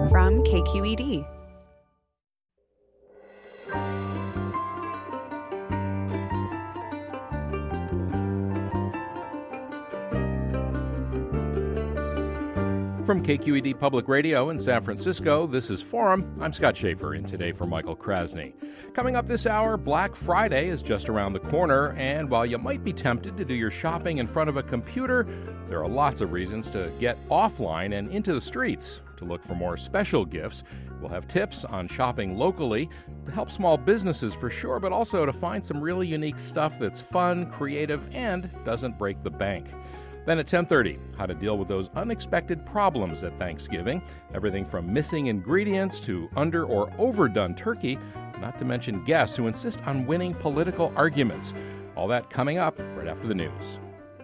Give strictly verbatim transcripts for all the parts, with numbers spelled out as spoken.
from K Q E D. From K Q E D Public Radio in San Francisco, this is Forum. I'm Scott Schaefer, in today for Michael Krasny. Coming up this hour, Black Friday is just around the corner, and while you might be tempted to do your shopping in front of a computer, there are lots of reasons to get offline and into the streets to look for more special gifts. We'll have tips on shopping locally to help small businesses for sure, but also to find some really unique stuff that's fun, creative, and doesn't break the bank. Then at ten thirty, how to deal with those unexpected problems at Thanksgiving. Everything from missing ingredients to under or overdone turkey, not to mention guests who insist on winning political arguments. All that coming up right after the news.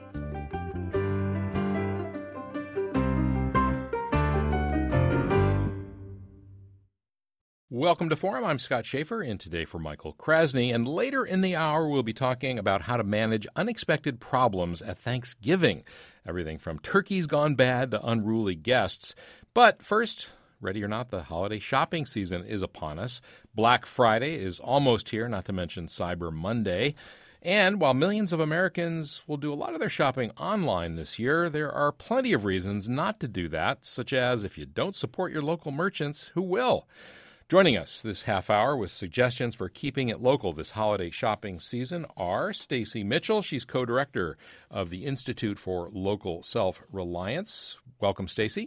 Welcome to Forum. I'm Scott Schaefer, in today for Michael Krasny. And later in the hour, we'll be talking about how to manage unexpected problems at Thanksgiving. Everything from turkeys gone bad to unruly guests. But first, ready or not, the holiday shopping season is upon us. Black Friday is almost here, not to mention Cyber Monday. And while millions of Americans will do a lot of their shopping online this year, there are plenty of reasons not to do that, such as if you don't support your local merchants, who will? Joining us this half hour with suggestions for keeping it local this holiday shopping season are Stacy Mitchell. She's co-director of the Institute for Local Self-Reliance. Welcome, Stacy.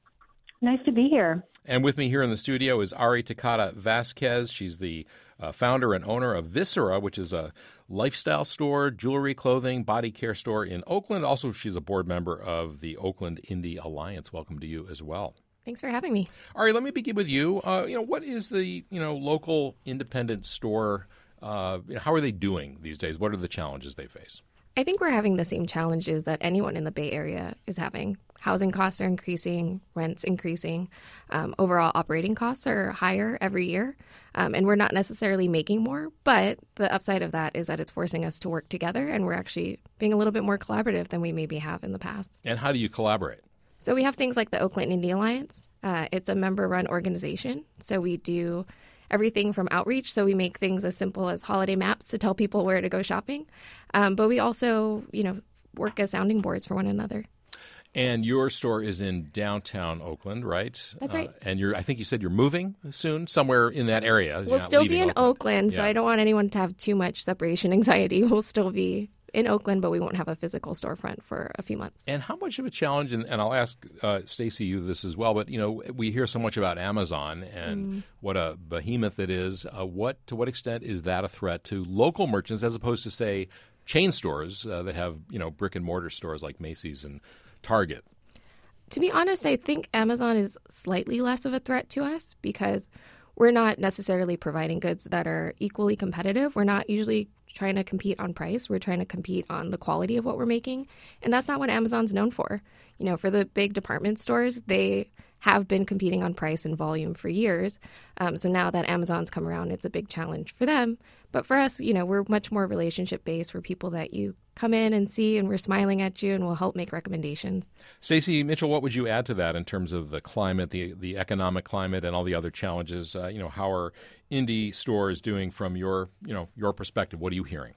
Nice to be here. And with me here in the studio is Ari Takata Vasquez. She's the uh, founder and owner of Viscera, which is a lifestyle store, jewelry, clothing, body care store in Oakland. Also, she's a board member of the Oakland Indie Alliance. Welcome to you as well. Thanks for having me. Ari, let me begin with you. Uh, you know, what is the you know local independent store? Uh, how are they doing these days? What are the challenges they face? I think we're having the same challenges that anyone in the Bay Area is having. Housing costs are increasing, rents increasing, um, overall operating costs are higher every year, um, and we're not necessarily making more. But the upside of that is that it's forcing us to work together, and we're actually being a little bit more collaborative than we maybe have in the past. And how do you collaborate? So we have things like the Oakland Indie Alliance. Uh, it's a member-run organization. So we do everything from outreach. So we make things as simple as holiday maps to tell people where to go shopping. Um, but we also, you know, work as sounding boards for one another. And your store is in downtown Oakland, right? That's right. Uh, and you're, I think you said you're moving soon, somewhere in that area. We'll still be in Oakland, Oakland so yeah. I don't want anyone to have too much separation anxiety. We'll still be in Oakland, but we won't have a physical storefront for a few months. And how much of a challenge, and, and I'll ask uh, Stacy you this as well, but, you know, we hear so much about Amazon and mm. what a behemoth it is. Uh, what To what extent is that a threat to local merchants as opposed to, say, chain stores uh, that have, you know, brick and mortar stores like Macy's and Target? To be honest, I think Amazon is slightly less of a threat to us because we're not necessarily providing goods that are equally competitive. We're not usually trying to compete on price. We're trying to compete on the quality of what we're making. And that's not what Amazon's known for. You know, for the big department stores, they have been competing on price and volume for years. Um, so now that Amazon's come around, it's a big challenge for them. But for us, you know, we're much more relationship-based. We're people that you come in and see, and we're smiling at you, and we'll help make recommendations. Stacy Mitchell, what would you add to that in terms of the climate, the the economic climate, and all the other challenges? Uh, you know, how are indie stores doing from your, you know, your perspective? What are you hearing?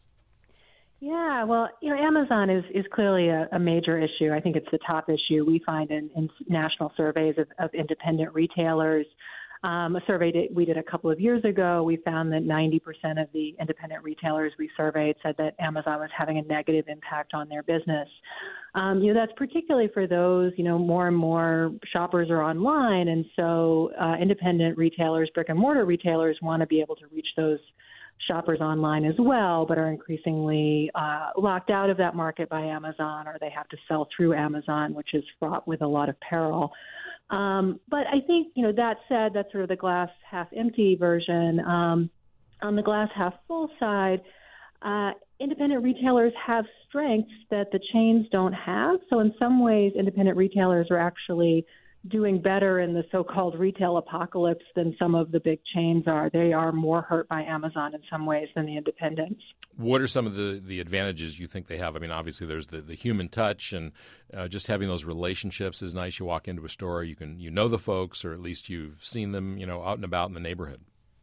Yeah, well, you know, Amazon is, is clearly a, a major issue. I think it's the top issue we find in, in national surveys of, of independent retailers. Um, a survey that we did a couple of years ago, we found that ninety percent of the independent retailers we surveyed said that Amazon was having a negative impact on their business. Um, you know, that's particularly for those, you know, more and more shoppers are online. And so uh, independent retailers, brick and mortar retailers want to be able to reach those shoppers online as well, but are increasingly uh, locked out of that market by Amazon, or they have to sell through Amazon, which is fraught with a lot of peril. Um, but I think, you know, that said, that's sort of the glass half empty version. Um, on the glass half full side, uh, independent retailers have strengths that the chains don't have. So in some ways, independent retailers are actually doing better in the so-called retail apocalypse than some of the big chains are. They are more hurt by Amazon in some ways than the independents. What are some of the, the advantages you think they have? I mean, obviously there's the, the human touch, and uh, just having those relationships is nice. You walk into a store, you can you know the folks, or at least you've seen them, you know, out and about in the neighborhood.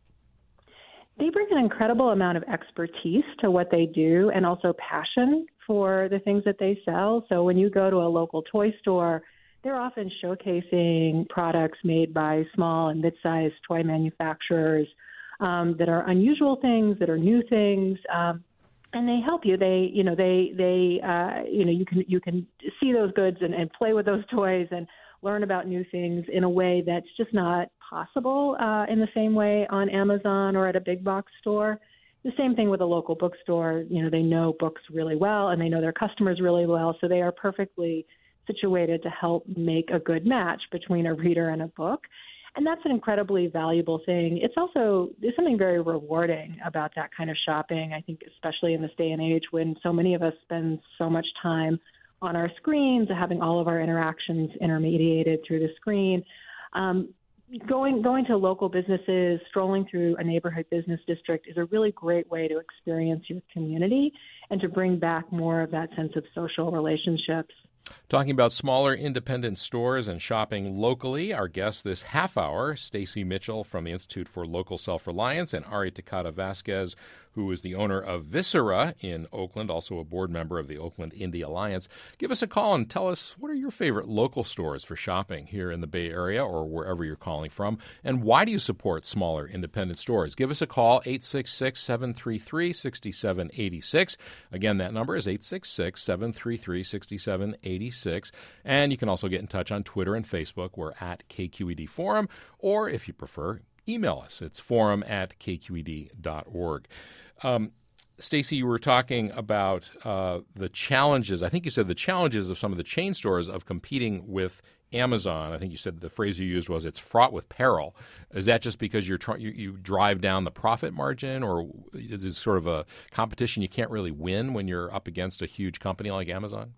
They bring an incredible amount of expertise to what they do and also passion for the things that they sell. So when you go to a local toy store, they're often showcasing products made by small and mid-sized toy manufacturers um, that are unusual things, that are new things, um, and they help you. They, you know, they, they, uh, you know, you can you can see those goods and, and play with those toys and learn about new things in a way that's just not possible uh, in the same way on Amazon or at a big box store. The same thing with a local bookstore. You know, they know books really well and they know their customers really well, so they are perfectly situated to help make a good match between a reader and a book. And that's an incredibly valuable thing. It's also there's something very rewarding about that kind of shopping, I think, especially in this day and age when so many of us spend so much time on our screens, having all of our interactions intermediated through the screen. Um, going going to local businesses, strolling through a neighborhood business district is a really great way to experience your community and to bring back more of that sense of social relationships. Talking about smaller independent stores and shopping locally, our guest this half hour, Stacy Mitchell from the Institute for Local Self-Reliance, and Ari Takata Vasquez, who is the owner of Viscera in Oakland, also a board member of the Oakland Indie Alliance. Give us a call and tell us, what are your favorite local stores for shopping here in the Bay Area or wherever you're calling from, and why do you support smaller independent stores? Give us a call, eight six six, seven three three, six seven eight six. Again, that number is eight six six, seven three three, six seven eight six. And you can also get in touch on Twitter and Facebook. We're at K Q E D Forum, or if you prefer, email us. It's forum at k q e d dot org. Um, Stacy, you were talking about uh, the challenges. I think you said the challenges of some of the chain stores of competing with Amazon. I think you said the phrase you used was it's fraught with peril. Is that just because you're try- you, you drive down the profit margin, or is it sort of a competition you can't really win when you're up against a huge company like Amazon?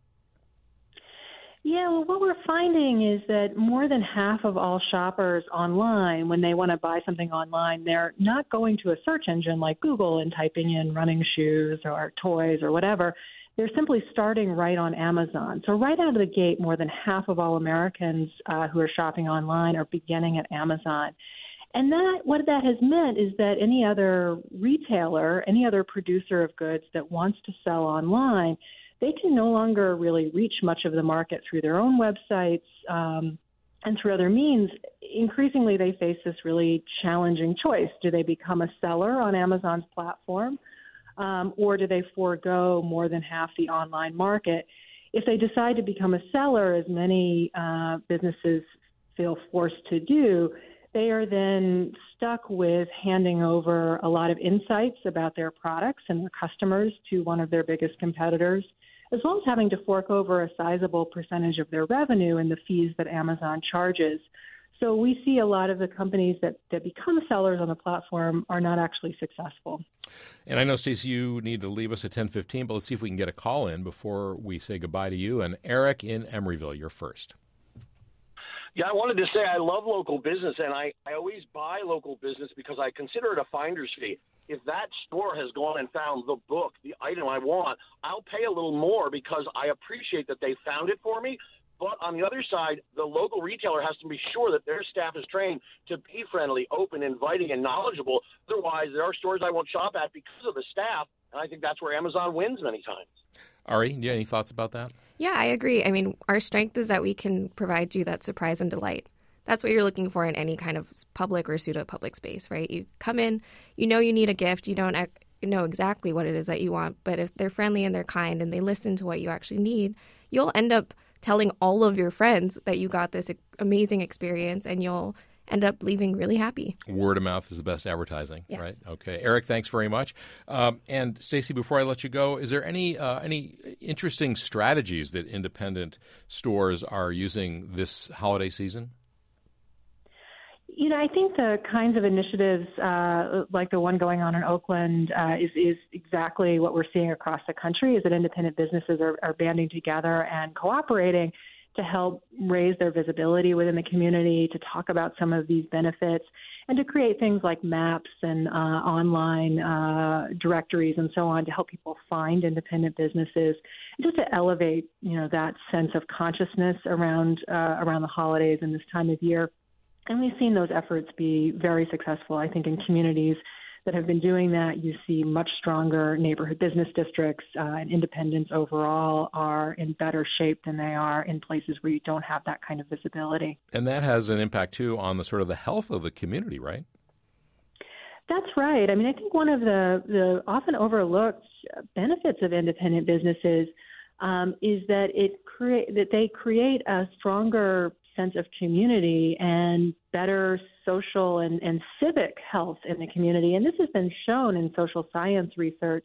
Yeah, well, what we're finding is that more than half of all shoppers online, when they want to buy something online, they're not going to a search engine like Google and typing in running shoes or toys or whatever. They're simply starting right on Amazon. So right out of the gate, more than half of all Americans uh, who are shopping online are beginning at Amazon. And that what that has meant is that any other retailer, any other producer of goods that wants to sell online, they can no longer really reach much of the market through their own websites um, and through other means. Increasingly, they face this really challenging choice. Do they become a seller on Amazon's platform, um, or do they forego more than half the online market? If they decide to become a seller, as many uh, businesses feel forced to do, they are then stuck with handing over a lot of insights about their products and their customers to one of their biggest competitors, as well as having to fork over a sizable percentage of their revenue in the fees that Amazon charges. So we see a lot of the companies that, that become sellers on the platform are not actually successful. And I know, Stacey, you need to leave us at ten fifteen, but let's see if we can get a call in before we say goodbye to you. And Eric in Emeryville, you're first. Yeah, I wanted to say I love local business, and I, I always buy local business because I consider it a finder's fee. If that store has gone and found the book, the item I want, I'll pay a little more because I appreciate that they found it for me. But on the other side, the local retailer has to be sure that their staff is trained to be friendly, open, inviting, and knowledgeable. Otherwise, there are stores I won't shop at because of the staff, and I think that's where Amazon wins many times. Ari, do you have any thoughts about that? Yeah, I agree. I mean, our strength is that we can provide you that surprise and delight. That's what you're looking for in any kind of public or pseudo-public space, right? You come in, you know you need a gift, you don't know exactly what it is that you want, but if they're friendly and they're kind and they listen to what you actually need, you'll end up telling all of your friends that you got this amazing experience, and you'll end up leaving really happy. Word of mouth is the best advertising, yes. Right? Okay. Eric, thanks very much. Um, and Stacey, before I let you go, is there any uh, any interesting strategies that independent stores are using this holiday season? You know, I think the kinds of initiatives uh, like the one going on in Oakland uh, is, is exactly what we're seeing across the country, is that independent businesses are, are banding together and cooperating to help raise their visibility within the community, to talk about some of these benefits, and to create things like maps and uh, online uh, directories and so on to help people find independent businesses, and just to elevate, you know, that sense of consciousness around uh, around the holidays and this time of year. And we've seen those efforts be very successful. I think in communities that have been doing that, you see much stronger neighborhood business districts, uh, and independents overall are in better shape than they are in places where you don't have that kind of visibility. And that has an impact, too, on the sort of the health of the community, right? That's right. I mean, I think one of the, the often overlooked benefits of independent businesses um, is that it create that they create a stronger sense of community and better social and, and civic health in the community. And this has been shown in social science research.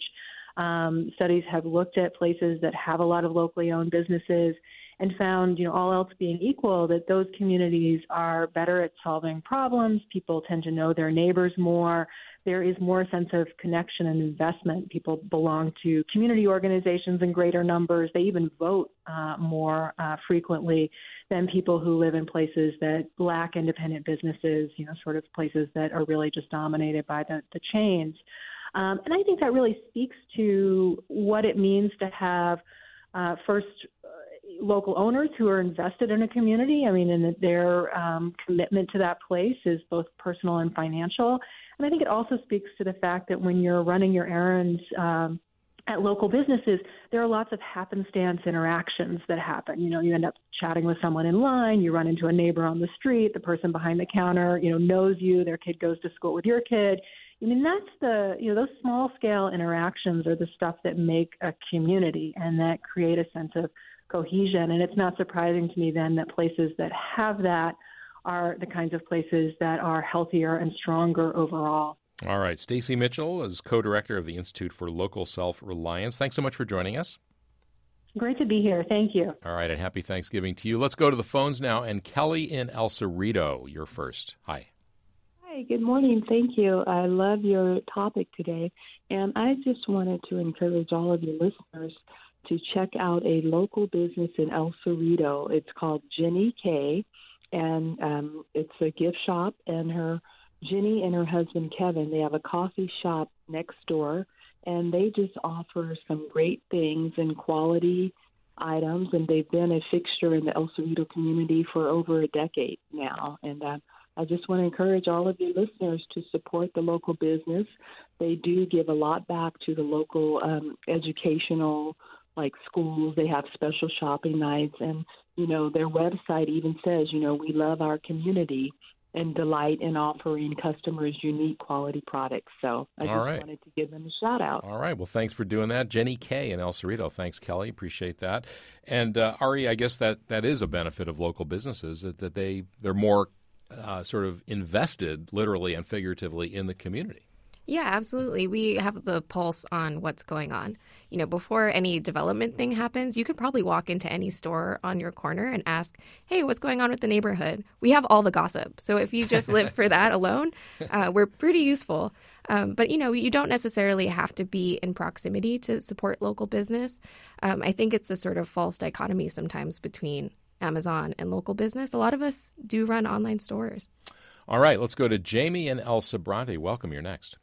Um, studies have looked at places that have a lot of locally owned businesses and found, you know, all else being equal, that those communities are better at solving problems. People tend to know their neighbors more. There is more sense of connection and investment. People belong to community organizations in greater numbers. They even vote uh, more uh, frequently than people who live in places that lack independent businesses, you know, sort of places that are really just dominated by the, the chains. Um, and I think that really speaks to what it means to have, uh, first, uh, local owners who are invested in a community. I mean, and that their um, commitment to that place is both personal and financial. And I think it also speaks to the fact that when you're running your errands um, at local businesses, there are lots of happenstance interactions that happen. You know, you end up chatting with someone in line, you run into a neighbor on the street, the person behind the counter, you know, knows you, their kid goes to school with your kid. I mean, that's the, you know, those small scale interactions are the stuff that make a community and that create a sense of cohesion. And it's not surprising to me then that places that have that are the kinds of places that are healthier and stronger overall. All right. Stacy Mitchell is co-director of the Institute for Local Self-Reliance. Thanks so much for joining us. Great to be here. Thank you. All right. And happy Thanksgiving to you. Let's go to the phones now. And Kelly in El Cerrito, you're first. Hi. Hi. Good morning. Thank you. I love your topic today. And I just wanted to encourage all of your listeners to check out a local business in El Cerrito. It's called Jenny K. And um, it's a gift shop, and her Jenny and her husband Kevin, they have a coffee shop next door, and they just offer some great things and quality items, and they've been a fixture in the El Cerrito community for over a decade now. And uh, I just want to encourage all of your listeners to support the local business. They do give a lot back to the local um, educational, like schools. They have special shopping nights, and you know, their website even says, you know, we love our community and delight in offering customers unique quality products. So I All just right. wanted to give them a shout out. All right. Well, thanks for doing that. Jenny K. in El Cerrito. Thanks, Kelly. Appreciate that. And uh, Ari, I guess that, that is a benefit of local businesses, that, that they, they're more uh, sort of invested literally and figuratively in the community. Yeah, absolutely. We have the pulse on what's going on. You know, before any development thing happens, you could probably walk into any store on your corner and ask, hey, what's going on with the neighborhood? We have all the gossip. So if you just live for that alone, uh, we're pretty useful. Um, but, you know, you don't necessarily have to be in proximity to support local business. Um, I think it's a sort of false dichotomy sometimes between Amazon and local business. A lot of us do run online stores. All right. Let's go to Jamie in El Sobrante. Welcome. You're next.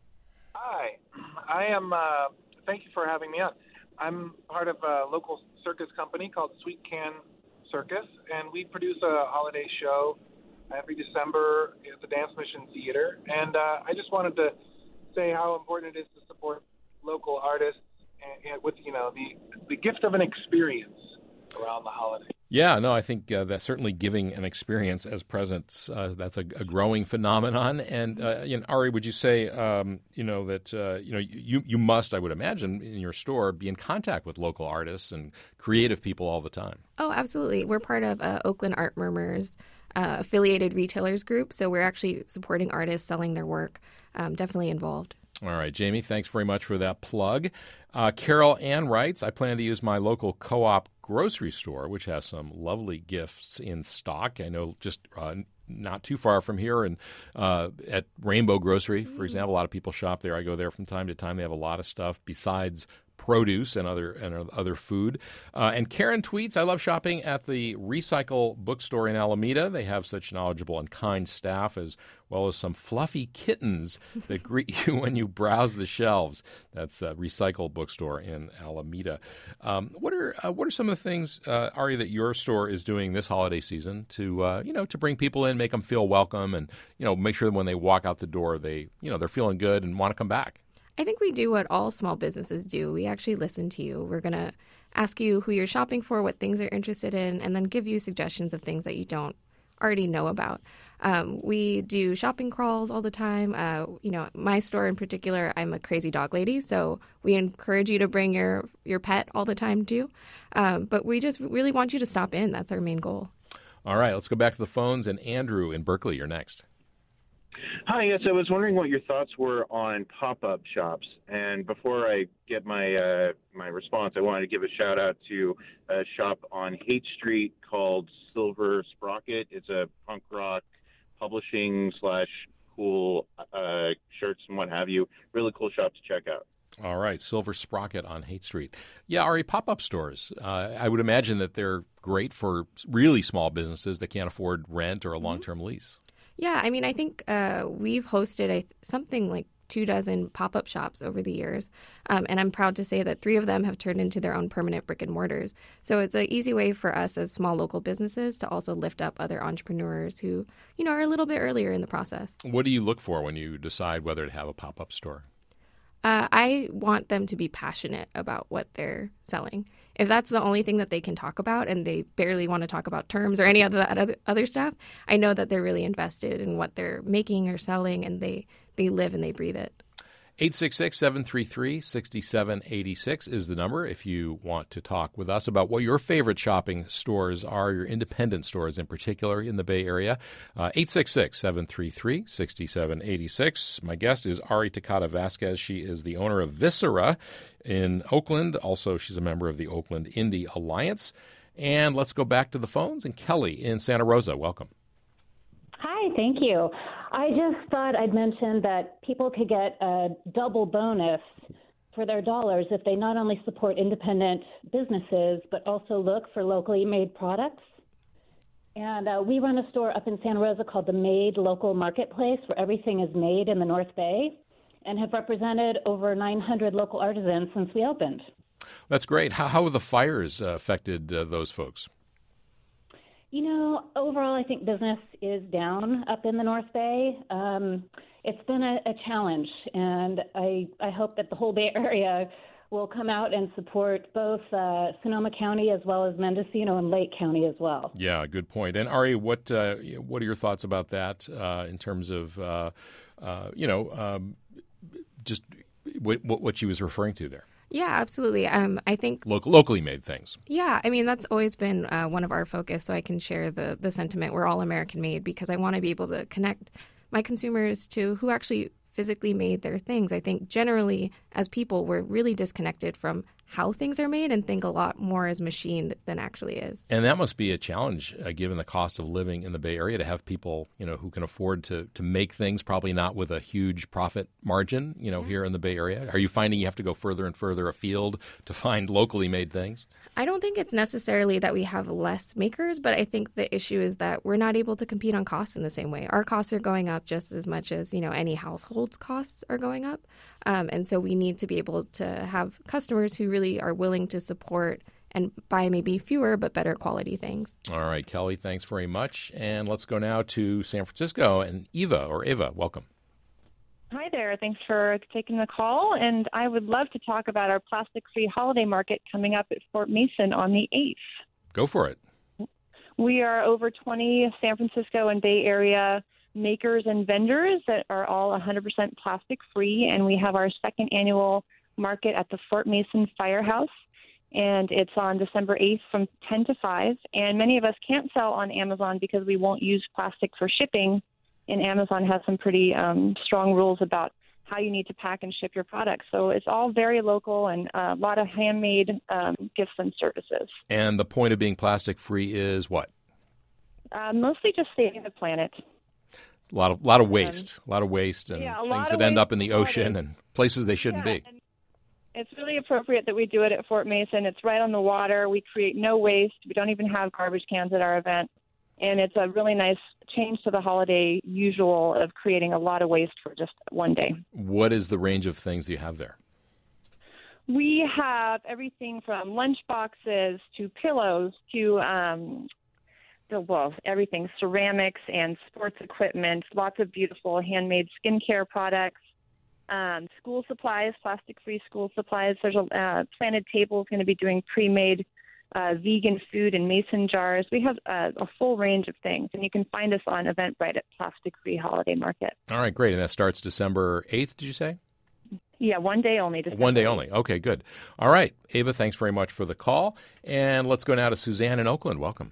Hi, I am, uh, thank you for having me on. I'm part of a local circus company called Sweet Can Circus, and we produce a holiday show every December at the Dance Mission Theater. And uh, I just wanted to say how important it is to support local artists and, and with, you know, the, the gift of an experience around the holiday. Yeah, no, I think uh, that certainly giving an experience as presents, uh, that's a, a growing phenomenon. And, uh, you know, Ari, would you say, um, you know, that, uh, you know, you, you must, I would imagine, in your store be in contact with local artists and creative people all the time? Oh, absolutely. We're part of uh, Oakland Art Murmurs, uh, affiliated retailers group. So we're actually supporting artists selling their work, um, definitely involved. All right, Jamie, thanks very much for that plug. Uh, Carol Ann writes, I plan to use my local co-op grocery store, which has some lovely gifts in stock. I know just uh, not too far from here, and uh, at Rainbow Grocery, for example, a lot of people shop there. I go there from time to time. They have a lot of stuff besides produce and other and other food. Uh, and Karen tweets, I love shopping at the Recycle bookstore in Alameda. They have such knowledgeable and kind staff, as well as some fluffy kittens that greet you when you browse the shelves. That's a Recycle bookstore in Alameda. Um, what are uh, what are some of the things, uh, Ari, that your store is doing this holiday season to uh, you know to bring people in, make them feel welcome, and you know make sure that when they walk out the door, they you know they're feeling good and want to come back? I think we do what all small businesses do. We actually listen to you. We're going to ask you who you're shopping for, what things you're interested in, and then give you suggestions of things that you don't already know about. Um, we do shopping crawls all the time. Uh, you know, my store in particular, I'm a crazy dog lady, so we encourage you to bring your, your pet all the time too. Um, but we just really want you to stop in. That's our main goal. All right, let's go back to the phones. And Andrew in Berkeley, you're next. Hi, yes, I was wondering what your thoughts were on pop-up shops. And before I get my uh, my response, I wanted to give a shout-out to a shop on Haight Street called Silver Sprocket. It's a punk rock publishing slash cool uh, shirts and what have you. Really cool shop to check out. All right, Silver Sprocket on Haight Street. Yeah, Ari, pop-up stores. Uh, I would imagine that they're great for really small businesses that can't afford rent or a long-term lease. Yeah, I mean, I think uh, we've hosted a, something like two dozen pop-up shops over the years, um, and I'm proud to say that three of them have turned into their own permanent brick and mortars. So it's an easy way for us as small local businesses to also lift up other entrepreneurs who, you know, are a little bit earlier in the process. What do you look for when you decide whether to have a pop-up store? Uh, I want them to be passionate about what they're selling. If that's the only thing that they can talk about and they barely want to talk about terms or any of that other, other stuff, I know that they're really invested in what they're making or selling, and they, they live and they breathe it. eight six six, seven three three, six seven eight six is the number if you want to talk with us about what your favorite shopping stores are, your independent stores in particular in the Bay Area. Uh, eight six six, seven three three, six seven eight six. My guest is Ari Takata Vasquez. She is the owner of Viscera in Oakland. Also, she's a member of the Oakland Indie Alliance. And let's go back to the phones. And Kelly in Santa Rosa, welcome. Hi, thank you. I just thought I'd mention that people could get a double bonus for their dollars if they not only support independent businesses, but also look for locally made products. And uh, we run a store up in Santa Rosa called the Made Local Marketplace, where everything is made in the North Bay, and have represented over nine hundred local artisans since we opened. That's great. How, how have the fires uh, affected uh, those folks? You know, overall, I think business is down up in the North Bay. Um, it's been a, a challenge, and I, I hope that the whole Bay Area will come out and support both uh, Sonoma County as well as Mendocino and Lake County as well. Yeah, good point. And Ari, what uh, what are your thoughts about that uh, in terms of, uh, uh, you know, um, just what, what she was referring to there? Yeah, absolutely. Um, I think Local, locally made things. Yeah, I mean, that's always been uh, one of our focus, so I can share the, the sentiment we're all American made, because I want to be able to connect my consumers to who actually physically made their things. I think generally as people, we're really disconnected from how things are made and think a lot more as machined than actually is. And that must be a challenge, uh, given the cost of living in the Bay Area, to have people, you know, who can afford to to make things, probably not with a huge profit margin, you know, yeah. here in the Bay Area. Are you finding you have to go further and further afield to find locally made things? I don't think it's necessarily that we have less makers, but I think the issue is that we're not able to compete on costs in the same way. Our costs are going up just as much as, you know, any household's costs are going up. Um, and so we need to be able to have customers who really are willing to support and buy maybe fewer but better quality things. All right, Kelly, thanks very much. And let's go now to San Francisco. And Eva, or Eva, welcome. Hi there. Thanks for taking the call. And I would love to talk about our plastic-free holiday market coming up at Fort Mason on the eighth. Go for it. We are over twenty San Francisco and Bay Area makers and vendors that are all one hundred percent plastic-free, and we have our second annual market at the Fort Mason Firehouse, and it's on December eighth from ten to five. And many of us can't sell on Amazon because we won't use plastic for shipping, and Amazon has some pretty um, strong rules about how you need to pack and ship your products. So it's all very local and a lot of handmade um, gifts and services. And the point of being plastic-free is what? Uh, mostly just saving the planet. A lot of lot of waste, um, a lot of waste and yeah, things that end up in the ocean and places they shouldn't yeah, be. And, It's really appropriate that we do it at Fort Mason. It's right on the water. We create no waste. We don't even have garbage cans at our event. And it's a really nice change to the holiday usual of creating a lot of waste for just one day. What is the range of things you have there? We have everything from lunch boxes to pillows to, um, the, well, everything, ceramics and sports equipment, lots of beautiful handmade skincare products. Um, school supplies, plastic-free school supplies. There's a uh, Planted Table is going to be doing pre-made uh, vegan food in mason jars. We have uh, a full range of things, and you can find us on Eventbrite at Plastic Free Holiday Market. All right, great. And that starts December eighth, did you say? Yeah, one day only. December one day only. Okay, good. All right, Ava, thanks very much for the call. And let's go now to Suzanne in Oakland. Welcome.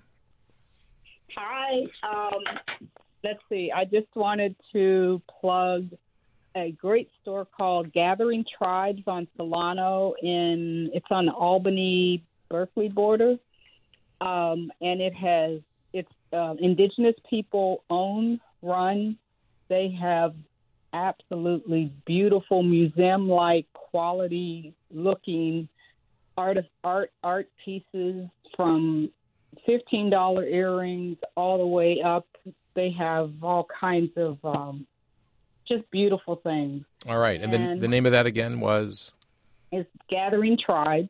Hi. Um, let's see. I just wanted to plug a great store called Gathering Tribes on Solano. In it's on the Albany Berkeley border, um, and it has it's uh, indigenous people owned, run. They have absolutely beautiful museum-like, quality-looking art art art pieces, from fifteen dollar earrings all the way up. They have all kinds of um, just beautiful things. All right. And, and the, the name of that again was? It's Gathering Tribes.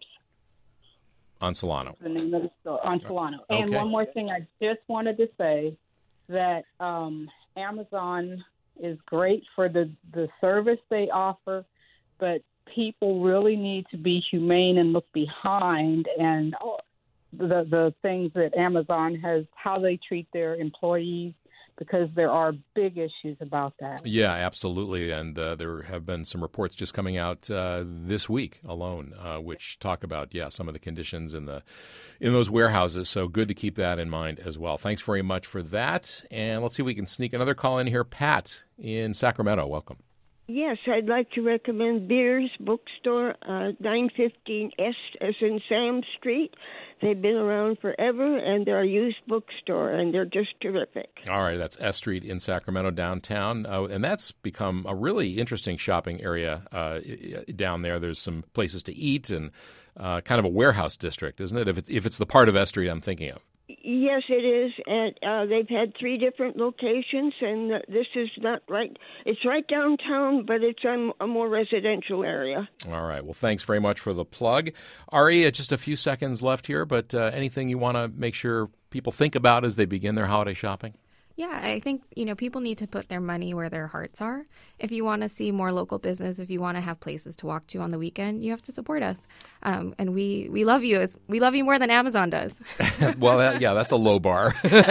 On Solano. That's the name of the store, on Solano. Okay. And one more thing I just wanted to say, that um, Amazon is great for the, the service they offer, but people really need to be humane and look behind and the, the things that Amazon has, how they treat their employees, because there are big issues about that. Yeah, absolutely. And uh, there have been some reports just coming out uh, this week alone, uh, which talk about, yeah, some of the conditions in the in those warehouses. So good to keep that in mind as well. Thanks very much for that. And let's see if we can sneak another call in here. Pat in Sacramento, welcome. Yes, I'd like to recommend Beers Bookstore, uh, nine fifteen S as in Sam Street. They've been around forever, and they're a used bookstore, and they're just terrific. All right, that's S Street in Sacramento downtown, uh, and that's become a really interesting shopping area uh, down there. There's some places to eat and uh, kind of a warehouse district, isn't it? If it's, if it's the part of S Street I'm thinking of. Yes, it is, and uh, they've had three different locations, and uh, this is not right. It's right downtown, but it's in a more residential area. All right. Well, thanks very much for the plug. Ari, just a few seconds left here, but uh, anything you want to make sure people think about as they begin their holiday shopping? Yeah, I think, you know, people need to put their money where their hearts are. If you want to see more local business, if you want to have places to walk to on the weekend, you have to support us. Um, and we, we love you. As, we love you more than Amazon does. Well, that, yeah, that's a low bar.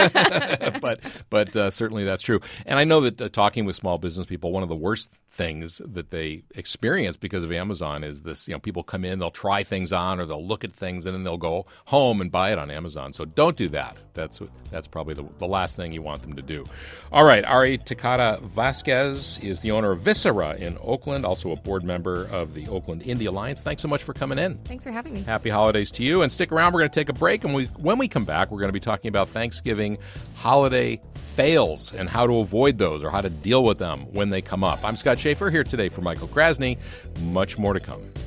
but but uh, certainly that's true. And I know that uh, talking with small business people, one of the worst things that they experience because of Amazon is this, you know, people come in, they'll try things on or they'll look at things and then they'll go home and buy it on Amazon. So don't do that. That's that's probably the, the last thing you want them to do. All right, Ari Takata Vasquez is the owner of Viscera in Oakland, also a board member of the Oakland Indie Alliance. Thanks so much for coming in. Thanks for having me. Happy holidays to you. And stick around, we're going to take a break. And we, when we come back, we're going to be talking about Thanksgiving holiday fails and how to avoid those or how to deal with them when they come up. I'm Scott Schaefer here today for Michael Krasny. Much more to come.